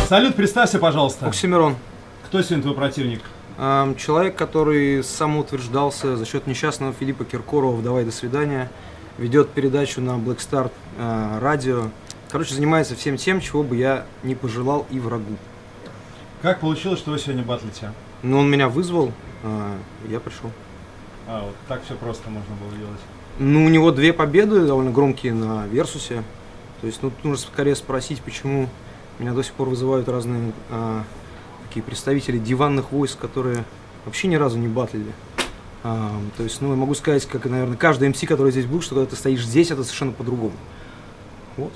Салют, представься, пожалуйста. Оксимирон. Кто сегодня твой противник? Человек, который самоутверждался за счет несчастного Филиппа Киркорова в «Давай, до свидания», ведет передачу на Black Star радио. Короче, занимается всем тем, чего бы я не пожелал и врагу. Как получилось, что вы сегодня батлите? Ну, он меня вызвал, я пришел. Вот так все просто можно было делать. Ну, у него 2 победы довольно громкие на Версусе. То есть, ну, нужно скорее спросить, почему меня до сих пор вызывают разные такие представители диванных войск, которые вообще ни разу не батлили. То есть, ну, я могу сказать, как, наверное, каждый МС, который здесь был, что когда ты стоишь здесь, это совершенно по-другому. Вот.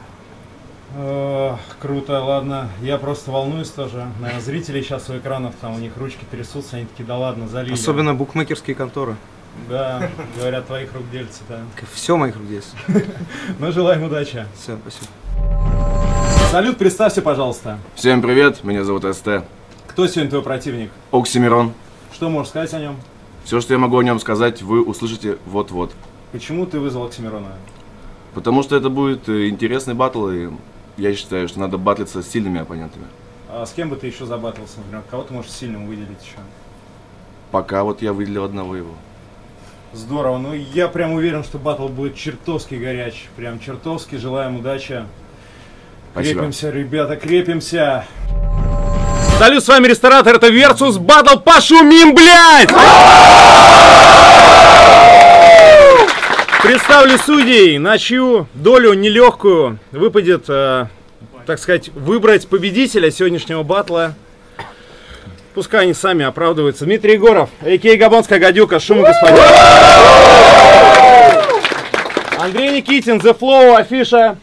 Круто, ладно. Я просто волнуюсь тоже. Наверное, зрители сейчас у экранов, там у них ручки трясутся, они такие, да ладно, залили. Особенно букмекерские конторы. Да, говорят, твоих рук делится, да. Все моих рук делится. Ну, желаем удачи. Все, спасибо. Салют, представься, пожалуйста. Всем привет, меня зовут СТ. Кто сегодня твой противник? Оксимирон. Что можешь сказать о нем? Все, что я могу о нем сказать, вы услышите вот-вот. Почему ты вызвал Оксимирона? Потому что это будет интересный баттл, и я считаю, что надо батлиться с сильными оппонентами. А с кем бы ты еще забатлился, например? Кого ты можешь сильным выделить еще? Пока вот я выделил одного его. Здорово, ну я прям уверен, что баттл будет чертовски горячий. Прям чертовски, желаем удачи. Спасибо. Крепимся, ребята, крепимся. Салют, с вами Ресторатор, это Versus Battle, пошумим, блядь! Представлю судей, на чью долю нелегкую выпадет, так сказать, выбрать победителя сегодняшнего батла. Пускай они сами оправдываются. Дмитрий Егоров, а.к.а. Габонская гадюка, шуму господин. Андрей Никитин, The Flow, афиша.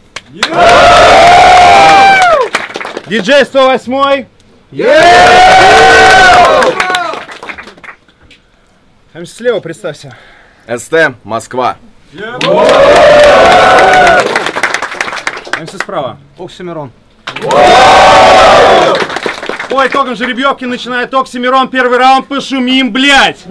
Диджей 108. Там слева представься. СТ, Москва. МС справа. Оксимирон. По итогам жеребьевки начинает Оксимирон. Первый раунд, пошумим, блядь!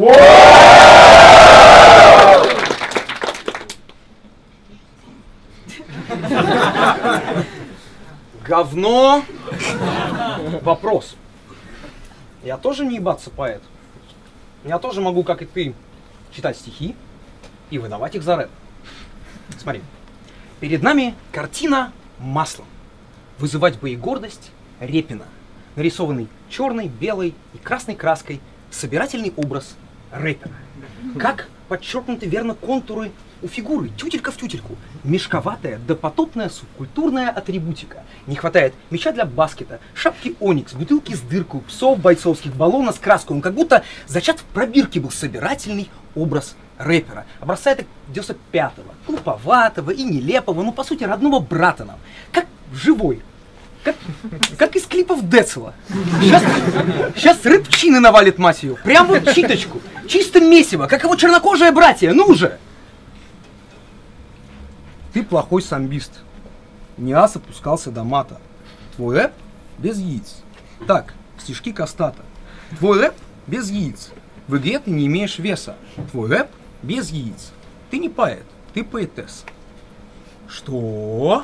Говно. Вопрос. Я тоже не ебаться поэт. Я тоже могу, как и ты, читать стихи и выдавать их за рэп. Смотри. Перед нами картина маслом. Вызывать бы и гордость Репина. Нарисованный черной, белой и красной краской собирательный образ рэпера. Как подчеркнуты верно контуры у фигуры, тютелька в тютельку. Мешковатая, допотопная субкультурная атрибутика. Не хватает мяча для баскета, шапки Оникс, бутылки с дырку, псов бойцовских, баллона с краской. Он как будто зачат в пробирке был собирательный образ рэпера. Образца это 95-го, глуповатого и нелепого, ну по сути родного брата нам. Как живой. Как из клипов Децела. Сейчас рыбчины навалит, мать ее. Прям вот читочку. Чисто месиво, как его чернокожие братья. Ну же! Ты плохой самбист. Не ас опускался до мата. Твой рэп без яиц. Так, стишки Костата. Твой рэп без яиц. В игре ты не имеешь веса. Твой рэп без яиц. Ты не поэт, ты поэтесса. Что?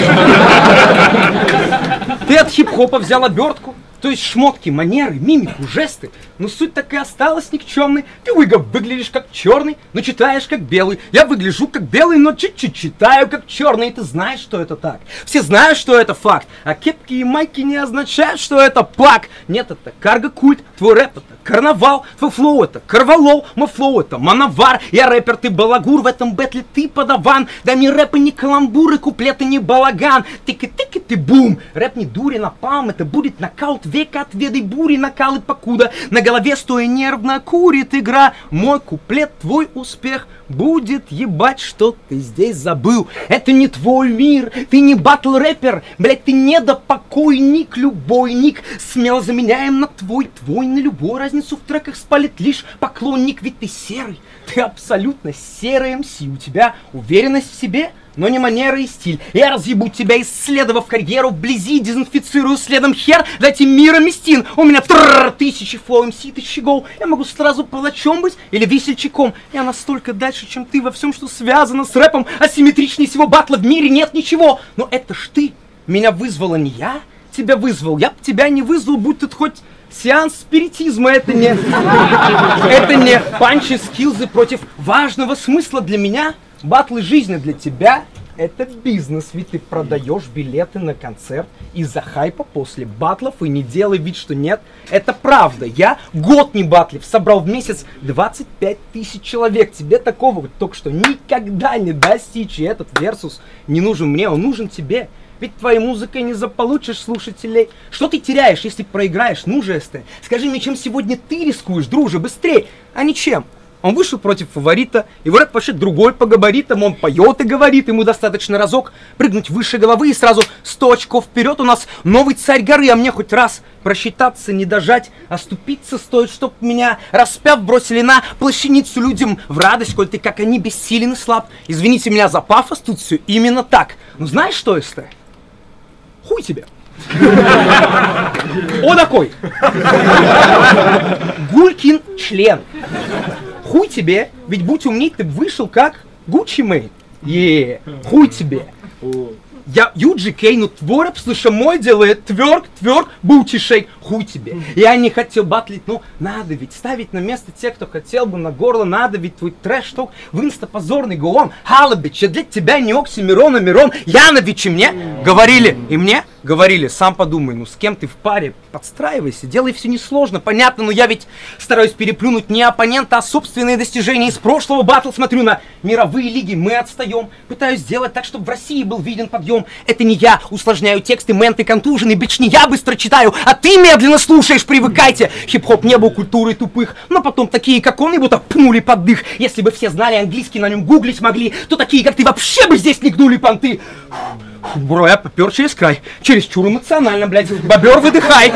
Ты от хип-хопа взял обертку? То есть шмотки, манеры, мимику, жесты. Но суть так и осталась никчемной. Ты, Уига, выглядишь как черный, но читаешь как белый. Я выгляжу как белый, но чуть-чуть читаю как черный. И ты знаешь, что это так. Все знают, что это факт. А кепки и майки не означают, что это пак. Нет, это карго-культ. Твой рэп это карнавал. Твой флоу это карвалол. Мой флоу это мановар. Я рэпер, ты балагур. В этом бэтле ты подаван. Да не рэпы, не каламбуры, куплеты не балаган. Тыки-тыки ты бум. Рэп не дури напалм. Это будет нокаут века, отведай бури, накалы покуда. На голове стоя нервно курит игра. Мой куплет, твой успех будет ебать, что ты здесь забыл. Это не твой мир, ты не батл-рэпер. Блять, ты не допокойник, любой ник. Смело заменяем на твой на любой. Разницу в треках спалит лишь поклонник. Ведь ты серый, ты абсолютно серый МС. У тебя уверенность в себе, но не манера и стиль. Я разъебу тебя, исследовав карьеру вблизи, дезинфицирую следом хер, дайте мира местин. У меня тысячи флоу МС, 1000 гол. Я могу сразу палачом быть или весельчаком. Я настолько дальше, чем ты во всем, что связано с рэпом. Асимметричнее всего батла в мире нет ничего. Но это ж ты. Меня вызвала не я, тебя вызвал. Я б тебя не вызвал, будь тут хоть сеанс спиритизма. Это не панчи, скиллзы против важного смысла для меня. Батлы жизни для тебя — это бизнес, ведь ты продаешь билеты на концерт из-за хайпа после батлов, и не делай вид, что нет. Это правда. Я год не батлив, собрал в месяц 25 тысяч человек. Тебе такого только что никогда не достичь. И этот версус не нужен мне, он нужен тебе. Ведь твоей музыкой не заполучишь слушателей. Что ты теряешь, если проиграешь? Ну же, СТ, скажи мне, чем сегодня ты рискуешь, друже, быстрее, а ничем. Он вышел против фаворита, его рэп вообще другой по габаритам, он поет и говорит, ему достаточно разок прыгнуть выше головы и сразу 100 очков вперед. У нас новый царь горы, а мне хоть раз просчитаться, не дожать, оступиться стоит, чтоб меня, распяв, бросили на плащаницу людям в радость, коль ты, как они, бессилен и слаб. Извините меня за пафос, тут все именно так. Ну знаешь что, СТ? Хуй тебе. О такой. Гулькин член. Хуй тебе, ведь будь умней, ты вышел как Гуччи Мэйн. Хуй тебе. Я UGK, ну твой рэп, слыша, мой делает тверк, бути шейк, хуй тебе. Я не хотел батлить, ну надо ведь ставить на место тех, кто хотел бы на горло, надо ведь твой трэш-ток в инста позорный голом. Халабич, я для тебя не Оксимирон, а Мирон Янович, и мне говорили, сам подумай, ну с кем ты в паре, подстраивайся, делай все несложно, понятно, но я ведь стараюсь переплюнуть не оппонента, а собственные достижения из прошлого батл, смотрю на мировые лиги, мы отстаем, пытаюсь сделать так, чтобы в России был виден подъем. Это не я усложняю тексты, менты контужены, бич, не я быстро читаю, а ты медленно слушаешь, привыкайте. Хип-хоп не был культурой тупых, но потом такие, как он, и будто пнули под дых. Если бы все знали английский, на нем гуглить могли, то такие, как ты, вообще бы здесь не гнули понты. Бро, я попер через край, чересчур эмоционально, блядь. Бобер, выдыхай.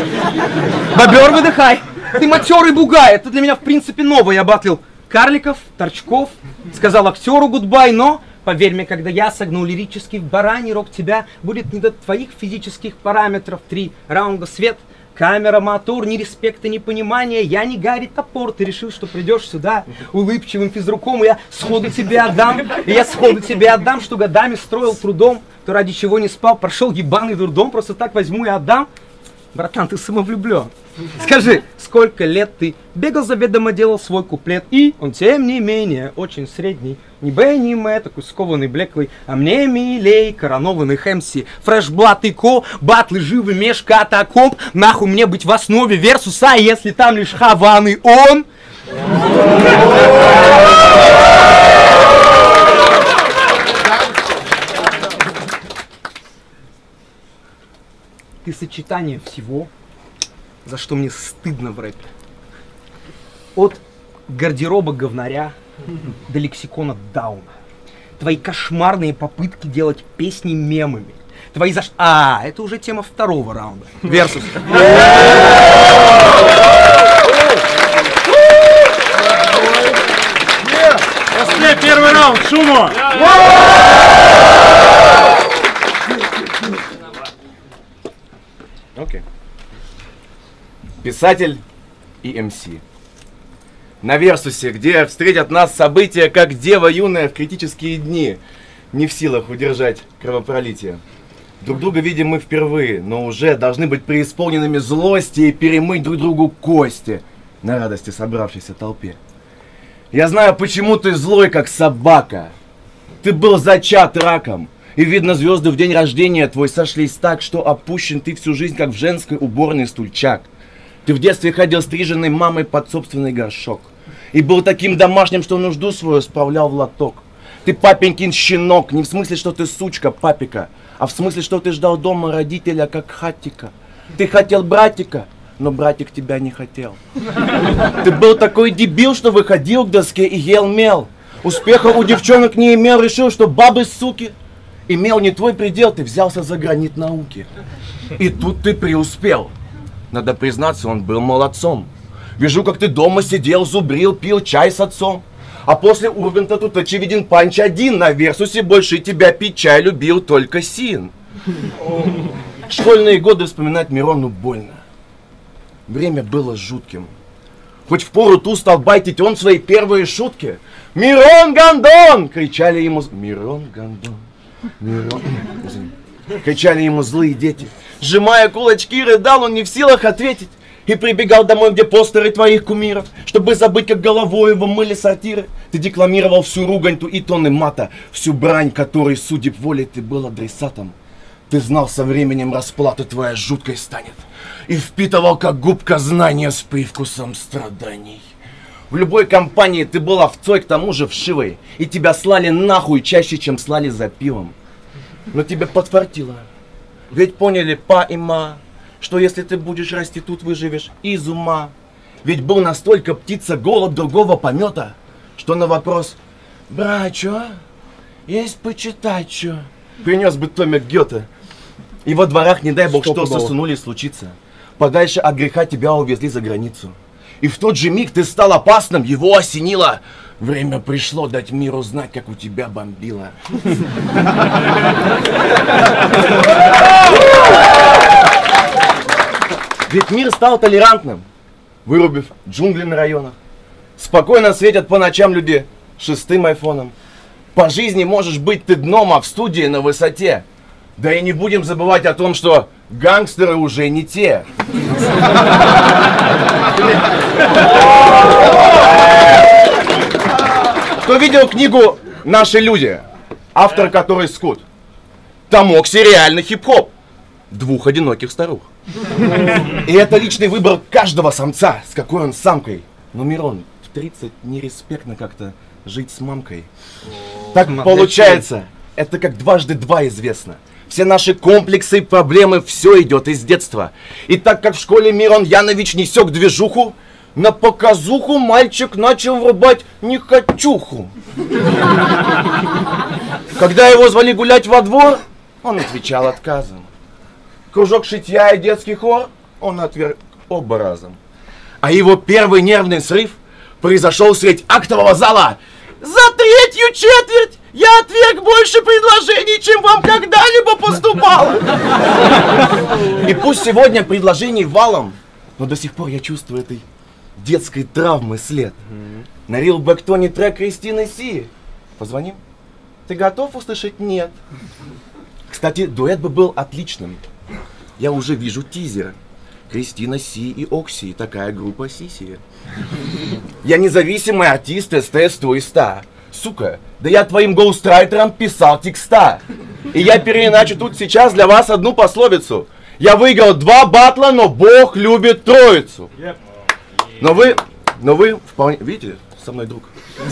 Ты матерый бугай, это для меня в принципе новое. Я батлил карликов, торчков, сказал актеру гудбай, но... Поверь мне, когда я согну лирический в бараний рог, тебя будет не до твоих физических параметров. 3 раунда свет, камера, мотор, ни респекта, ни понимания. Я не Гарри Топор, ты решил, что придешь сюда улыбчивым физруком, и я сходу тебе отдам, что годами строил трудом, то ради чего не спал, прошел ебаный дурдом, просто так возьму и отдам. Братан, ты самовлюблен. Скажи, сколько лет ты бегал заведомо, делал свой куплет, и он, тем не менее, очень средний. Не Б, не М, такой скованный, блеклый, а мне милей коронованных МС. Фрешблат и Ко, батлы живы, мешка, атакомп, нахуй мне быть в основе версуса, если там лишь Хаван и он. Ты сочетание всего, за что мне стыдно в рэпе. От гардероба говнаря до лексикона дауна. Твои кошмарные попытки делать песни мемами. Твои это уже тема второго раунда. Версус. После первый раунд, шуму! Окей. Писатель и МС. На Версусе, где встретят нас события, как дева юная в критические дни, не в силах удержать кровопролитие. Друг друга видим мы впервые, но уже должны быть преисполненными злости и перемыть друг другу кости на радости собравшейся толпе. Я знаю, почему ты злой, как собака. Ты был зачат раком. И видно, звезды в день рождения твой сошлись так, что опущен ты всю жизнь, как в женской уборной стульчак. Ты в детстве ходил стриженной мамой под собственный горшок. И был таким домашним, что нужду свою справлял в лоток. Ты папенькин щенок, не в смысле, что ты сучка, папика, а в смысле, что ты ждал дома родителя, как хатика. Ты хотел братика, но братик тебя не хотел. Ты был такой дебил, что выходил к доске и ел мел. Успеха у девчонок не имел, решил, что бабы суки. Имел не твой предел, ты взялся за гранит науки. И тут ты преуспел. Надо признаться, он был молодцом. Вижу, как ты дома сидел, зубрил, пил чай с отцом. А после Урганта тут очевиден панч один. На Версусе больше тебя пить чай любил только Син. Школьные годы вспоминать Мирону больно. Время было жутким. Хоть впору ту стал байтить он свои первые шутки. «Мирон Гондон!» кричали ему. «Мирон Гондон! Мирон!» кричали ему злые дети. Сжимая кулачки, рыдал он не в силах ответить. И прибегал домой, где постеры твоих кумиров, чтобы забыть, как головой его мыли сортиры. Ты декламировал всю ругань и тонны мата, всю брань, которой, судеб волей, ты был адресатом. Ты знал, со временем расплата твоя жуткой станет. И впитывал, как губка, знания с привкусом страданий. В любой компании ты был овцой, к тому же вшивой. И тебя слали нахуй чаще, чем слали за пивом. Но тебе подфартило. Ведь поняли па и ма, что если ты будешь расти тут, выживешь из ума. Ведь был настолько птица голод другого помета, что на вопрос «Брат, чё? Есть почитать, чё?» принес бы томик Гёте. И во дворах, не дай бог, что сосунули случиться. Подальше от греха тебя увезли за границу. И в тот же миг ты стал опасным, его осенило. Время пришло дать миру знать, как у тебя бомбило. Ведь мир стал толерантным, вырубив джунгли на районах. Спокойно светят по ночам люди 6-м айфоном. По жизни можешь быть ты дном, а в студии на высоте. Да и не будем забывать о том, что гангстеры уже не те. Кто видел книгу «Наши люди», автор которой Скут? Там Окси реальный хип-хоп. 2 одиноких старух. И это личный выбор каждого самца, с какой он самкой. Но Мирон, в 30 нереспектно как-то жить с мамкой. Так получается, это как 2 × 2 известно. Все наши комплексы и проблемы, все идет из детства. И так как в школе Мирон Янович не сёк движуху, на показуху мальчик начал врубать нехочуху. Когда его звали гулять во двор, он отвечал отказом. Кружок шитья и детский хор он отверг оба разом. А его первый нервный срыв произошел средь актового зала. За 3-ю четверть я отверг больше предложений, чем вам когда-либо поступало. И пусть сегодня предложений валом, но до сих пор я чувствую этой детской травмы след. На Real Backtone трек Кристины Си. Позвоним? Ты готов услышать? Нет. Кстати, дуэт бы был отличным. Я уже вижу тизер. Кристина Си и Окси, такая группа Сиси. Я независимый артист СТС Туиста. Сука, да я твоим гоустрайтерам писал текста. И я переиначу тут сейчас для вас одну пословицу. Я выиграл 2 батла, но Бог любит троицу. Но вы вполне... Видите, со мной друг.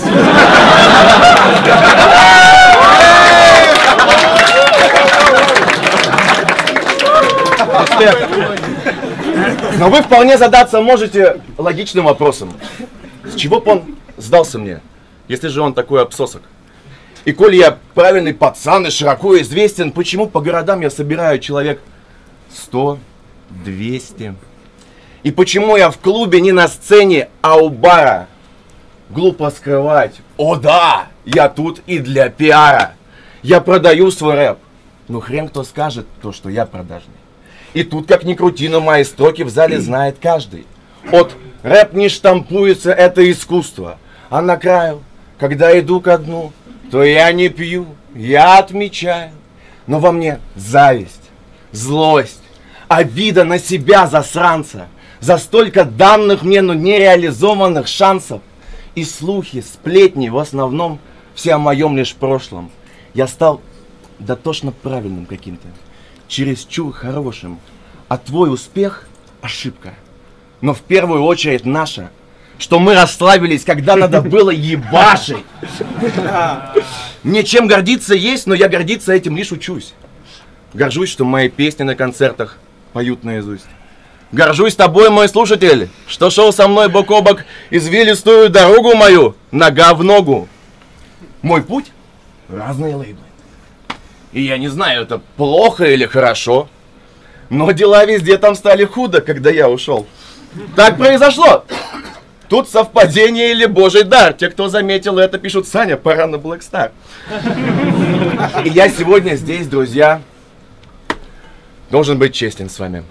Но вы вполне задаться можете логичным вопросом. С чего бы он сдался мне, если же он такой обсосок? И коль я правильный пацан и широко известен, почему по городам я собираю человек 100, 200? И почему я в клубе не на сцене, а у бара? Глупо скрывать. О да, я тут и для пиара. Я продаю свой рэп. Ну хрен кто скажет то, что я продажный. И тут, как ни крути, но мои строки в зале знает каждый. От рэп не штампуется, это искусство. А на краю, когда иду ко дну, то я не пью, я отмечаю. Но во мне зависть, злость, обида на себя, засранца. За столько данных мне, но нереализованных шансов. И слухи, сплетни, в основном, все о моем лишь прошлом. Я стал дотошно правильным каким-то. Чересчур хорошим, а твой успех – ошибка. Но в первую очередь наша, что мы расслабились, когда надо было ебашить. Мне чем гордиться есть, но я гордиться этим лишь учусь. Горжусь, что мои песни на концертах поют наизусть. Горжусь тобой, мой слушатель, что шел со мной бок о бок извилистую дорогу мою, нога в ногу. Мой путь – разные лейблы. И я не знаю, это плохо или хорошо, но дела везде там стали худо, когда я ушел. Так произошло. Тут совпадение или божий дар. Те, кто заметил это, пишут: Саня, пора на Black Star. И я сегодня здесь, друзья, должен быть честен с вами.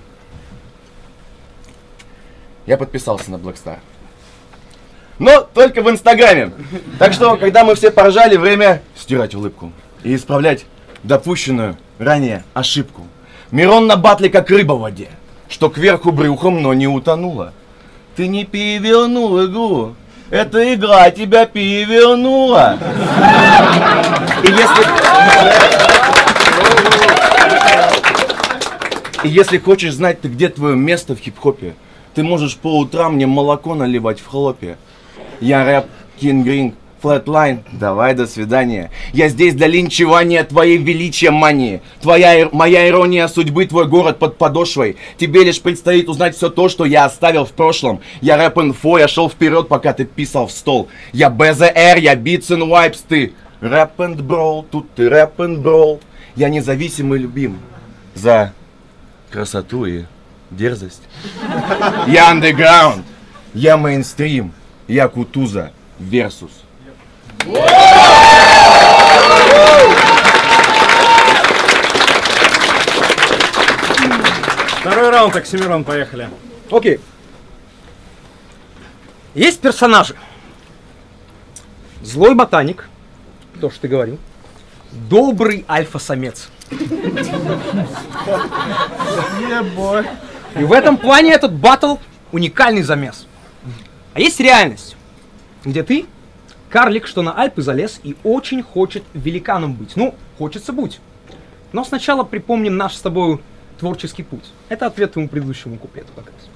Я подписался на Black Star. Но только в Инстаграме. Так что, когда мы все поржали, время стирать улыбку и исправлять допущенную ранее ошибку. Мирон на батле как рыба в воде, что кверху брюхом, но не утонула. Ты не перевернул игру, эта игра тебя перевернула. И если хочешь знать, ты где твое место в хип-хопе, ты можешь по утрам мне молоко наливать в хлопья. Я рэп, King Green, Flatline, давай до свидания. Я здесь для линчевания твоей величия мании. Моя ирония судьбы, твой город под подошвой. Тебе лишь предстоит узнать все то, что я оставил в прошлом. Я рэп-инфо, я шел вперед, пока ты писал в стол. Я БЗР, я Beats and Wipes, ты рэп and brawl, тут ты рэп and brawl. Я независимый любим за красоту и дерзость. Я underground, я мейнстрим, я Кутуза versus. Второй раунд, Оксимирон, поехали. Окей. Есть персонажи. Злой ботаник, то, что ты говорил. Добрый альфа-самец. И в этом плане этот баттл уникальный замес. А есть реальность, где ты карлик, что на Альпы залез и очень хочет великаном быть. Ну, хочется быть. Но сначала припомним наш с тобой творческий путь. Это ответ твоему предыдущему куплету как раз.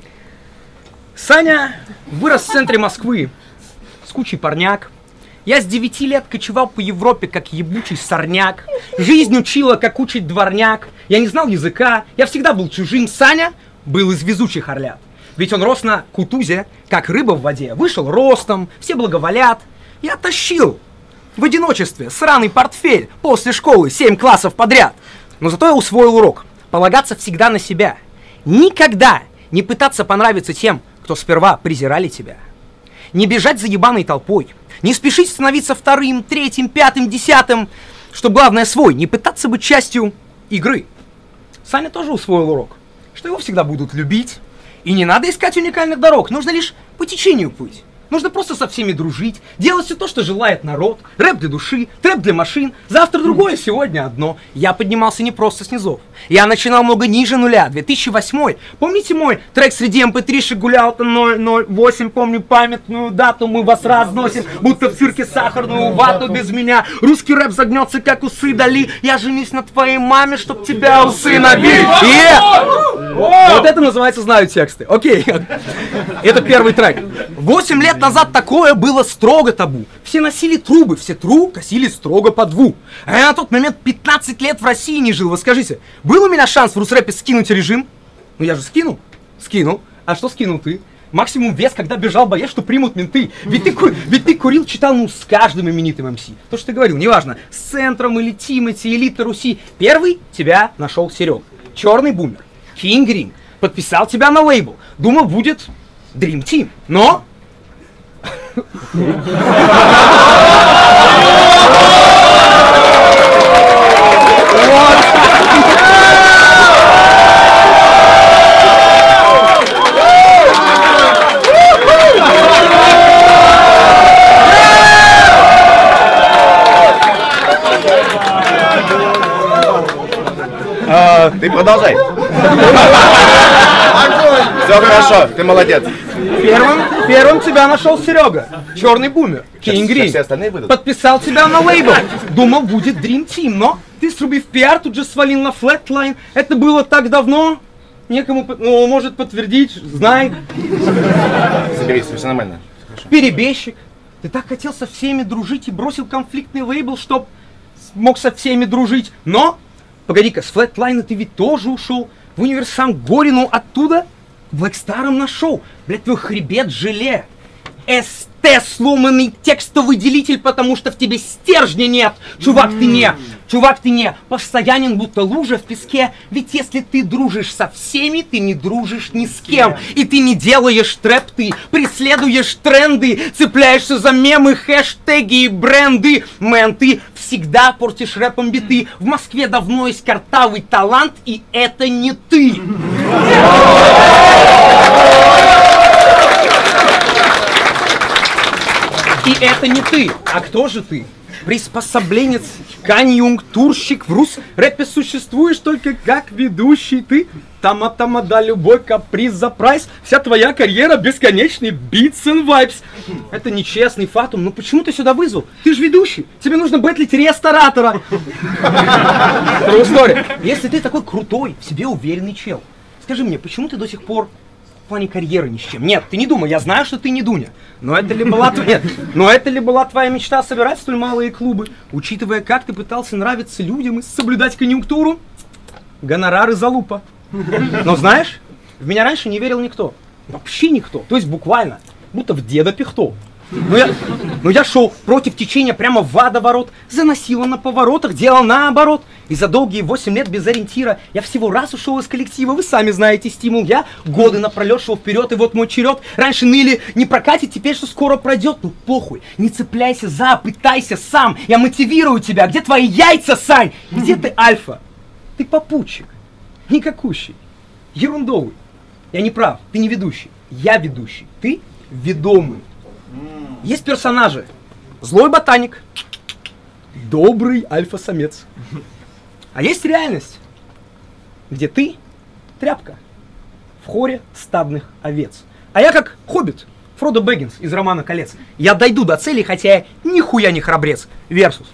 Саня вырос в центре Москвы с кучей парняк. Я с 9 лет кочевал по Европе, как ебучий сорняк. Жизнь учила, как учить дворняк. Я не знал языка, я всегда был чужим. Саня был из везучих орлят. Ведь он рос на Кутузе, как рыба в воде. Вышел ростом, все благоволят. Я тащил в одиночестве сраный портфель после школы 7 классов подряд. Но зато я усвоил урок. Полагаться всегда на себя. Никогда не пытаться понравиться тем, кто сперва презирали тебя. Не бежать за ебаной толпой. Не спешить становиться вторым, третьим, пятым, десятым. Что главное свой. Не пытаться быть частью игры. Саня тоже усвоил урок. Что его всегда будут любить. И не надо искать уникальных дорог. Нужно лишь по течению плыть. Нужно просто со всеми дружить, делать все то, что желает народ. Рэп для души, трэп для машин. Завтра другое, сегодня одно. Я поднимался не просто с низов. Я начинал много ниже нуля. 2008. Помните мой трек среди MP3 гулял-то 008? Помню памятную дату, мы вас разносим, будто в цирке сахарную вату без меня. Русский рэп загнется, как усы Дали. Я женюсь на твоей маме, чтоб тебя усыновить. Вот это называется «Знаю тексты». Окей. Это первый трек. 8 лет назад такое было строго табу. Все носили трубы, все трубы косили строго по дву. А я на тот момент 15 лет в России не жил. Вы скажите, был у меня шанс в Русрэпе скинуть режим? Ну я же скинул. Скинул. А что скинул ты? Максимум вес, когда бежал, боясь, что примут менты. Ведь ты курил, читал, ну, с каждым именитым МС. То, что ты говорил, неважно, с Центром или Тимати, Элита Руси. Первый тебя нашел Серега. Черный бумер. King Green. Подписал тебя на лейбл. Думал, будет Dream Team. Но... Ты продолжай. Все хорошо, ты молодец. Первым тебя нашел Серега. Черный бумер. King Green. Все остальные выйдут. Подписал тебя на лейбл. Думал, будет Dream Team, но ты, срубив пиар, тут же свалил на Flatline. Это было так давно. Некому может подтвердить, знай. Соберись, все нормально. Перебежчик. Ты так хотел со всеми дружить и бросил конфликтный лейбл, чтоб мог со всеми дружить. Но, погоди-ка, с Flatline ты ведь тоже ушел. В универсам Горину оттуда Блэкстаром нашел. Блядь, твой хребет желе. СТ сломанный текстовый делитель, потому что в тебе стержня нет. Чувак, ты не постоянен, будто лужа в песке. Ведь если ты дружишь со всеми, ты не дружишь ни с кем. И ты не делаешь трэп, ты преследуешь тренды, цепляешься за мемы, хэштеги и бренды. Мэн, ты всегда портишь рэпом биты. В Москве давно есть картавый талант, и это не ты. И это не ты. А кто же ты? Приспособленец конъюнктурщик в рус-рэпе существуешь только как ведущий. Ты тамада, любой каприз за прайс. Вся твоя карьера бесконечный beats and vibes. Это нечестный фатум. Ну почему ты сюда вызвал? Ты же ведущий. Тебе нужно бэтлить ресторатора. True story. Если ты такой крутой, в себе уверенный чел, скажи мне, почему ты до сих пор в плане карьеры ни с чем? Нет, ты не думай, я знаю, что ты не Дуня. Но это ли была твоя мечта собирать столь малые клубы? Учитывая, как ты пытался нравиться людям и соблюдать конъюнктуру, гонорары залупа. Но знаешь, в меня раньше не верил никто. Вообще никто. То есть буквально, будто в деда Пихто. Но я шел против течения прямо в водоворот, заносило на поворотах, делал наоборот. И за долгие 8 лет без ориентира я всего раз ушел из коллектива. Вы сами знаете стимул. Я годы напролет шел вперед, и вот мой черед. Раньше ныли, не прокатит, теперь что скоро пройдет. Ну похуй, не цепляйся за, пытайся сам. Я мотивирую тебя. Где твои яйца, Сань? Где ты, Альфа? Ты попутчик, никакущий, ерундовый. Я не прав, ты не ведущий. Я ведущий, ты ведомый. Есть персонажи. Злой ботаник, добрый альфа-самец. А есть реальность, где ты тряпка в хоре стадных овец. А я как хоббит, Фродо Бэггинс из романа «Колец». Я дойду до цели, хотя я нихуя не храбрец. Версус.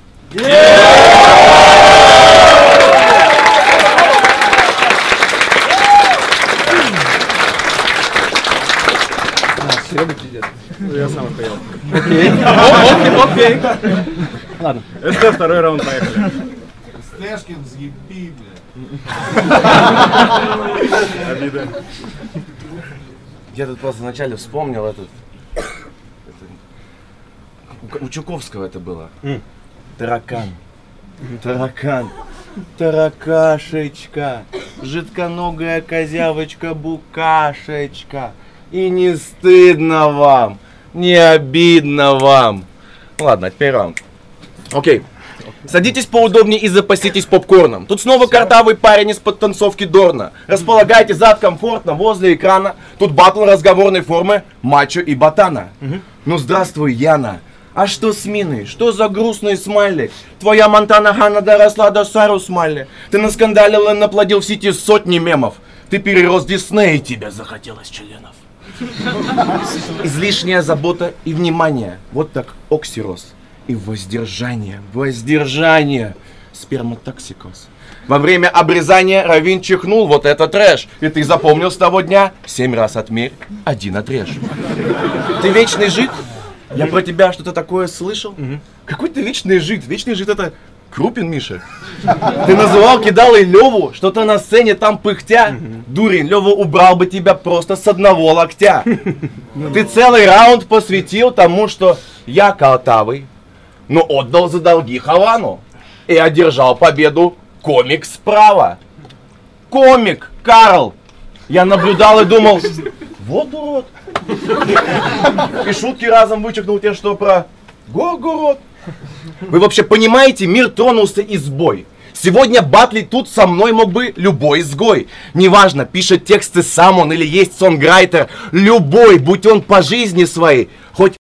Серега пиздец. Я сам охуел. Окей. Ладно. СТ, второй раунд, поехали. Стешкин, съеби, блядь. Обида. Я тут просто вначале вспомнил у Чуковского это было. Таракан. Таракашечка. Жидконогая козявочка, букашечка. И не стыдно вам, не обидно вам. Ладно, теперь раунд. Окей. Садитесь поудобнее и запаситесь попкорном. Тут снова картавый парень из подтанцовки Дорна. Располагайте зад комфортно возле экрана. Тут баттл разговорной формы мачо и ботана. Ну здравствуй, Яна. А что с Миной? Что за грустный смайлик? Твоя Монтана Ханна доросла до Сару Смайли. Ты наскандалил и наплодил в сети сотни мемов. Ты перерос Дисней, и тебе захотелось членов. Излишняя забота и внимание. Вот так оксироз. И воздержание. Сперматоксикоз. Во время обрезания Равин чихнул, вот это трэш. И ты запомнил с того дня 7 раз отмерь, 1 отрежь. Ты вечный жид? Я про тебя что-то такое слышал? Какой ты вечный жид? Вечный жид это Крупин, Миша. Ты называл кидалой Леву, что-то на сцене там пыхтя. Дурень, Лева убрал бы тебя просто с одного локтя. Ты целый раунд посвятил тому, что я картавый, но отдал за долги Ховану. И одержал победу комик справа. Комик, Карл. Я наблюдал и думал, вот урод. И шутки разом вычеркнул те, что про Горгород. Вы вообще понимаете, мир тронулся избой. Сегодня батлить тут со мной мог бы любой изгой. Неважно, пишет тексты сам он или есть сонграйтер. Любой, будь он по жизни своей, хоть